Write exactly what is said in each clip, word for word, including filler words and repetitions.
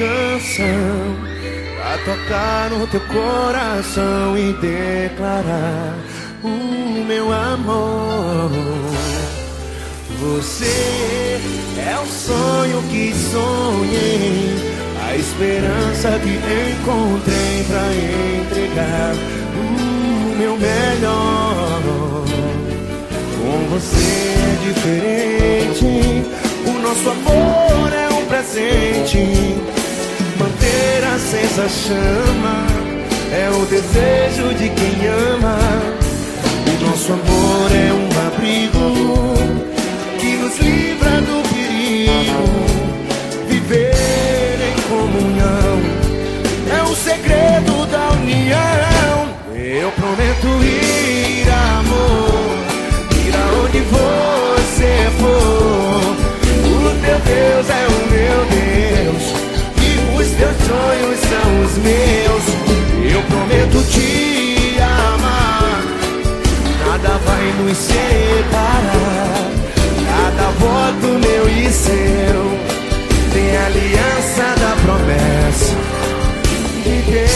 canção pra tocar no teu coração e declarar o meu amor. Você é o sonho que sonhei, a esperança que encontrei pra entregar o meu melhor. Com você é diferente, o nosso amor é um presente. Manter acesa a chama é o desejo de quem ama. O nosso amor é um abrigo que nos livra do perigo. Viver em comunhão é o segredo da união. Eu prometo ir, amor, ir aonde você for. O teu Deus é o meu Deus e os teus sonhos são os meus. Eu prometo te amar, nada vai nos separar. Cada voto meu e seu tem a aliança da promessa de Deus.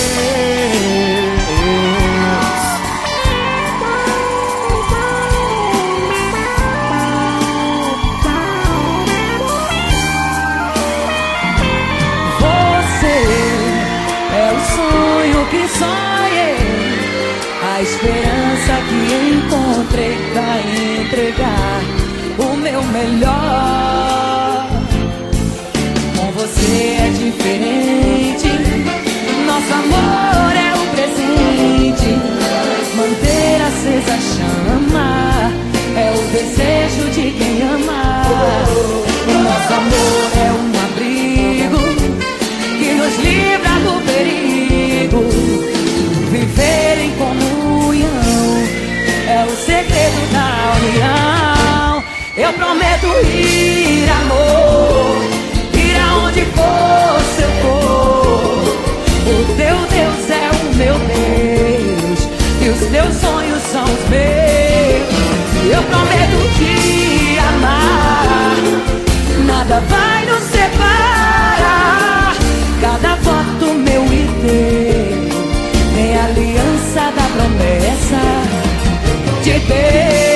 Você é o sonho que sonhei, a esperança que encontrei pra entregar o meu melhor. Com você é diferente, nosso amor é um presente. Manter acesa a chama é o desejo de quem ama. O nosso amor é um abrigo que nos livra do perigo. Viver em comunhão é o segredo da união. Eu prometo ir, amor, ir aonde você for. O teu Deus é o meu Deus e os teus sonhos são os meus. Eu prometo te amar, nada vai nos separar. Cada voto meu e teu tem a aliança da promessa de Deus.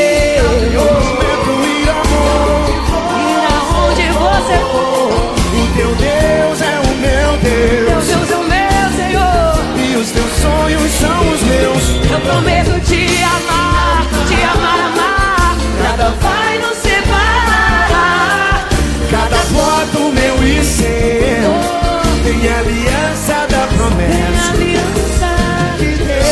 O teu Deus é o meu Deus, teu Deus é o meu Senhor, e os teus sonhos são os meus. Eu prometo te amar, te amar, amar, nada vai nos separar. Cada voto meu e seu tem a aliança da promessa tem aliança de Deus.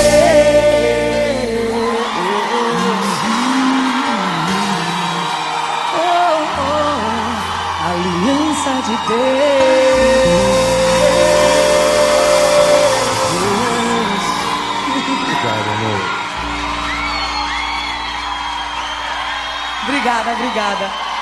Oh, oh, aliança de Deus. Obrigado, amor. Obrigada, obrigada.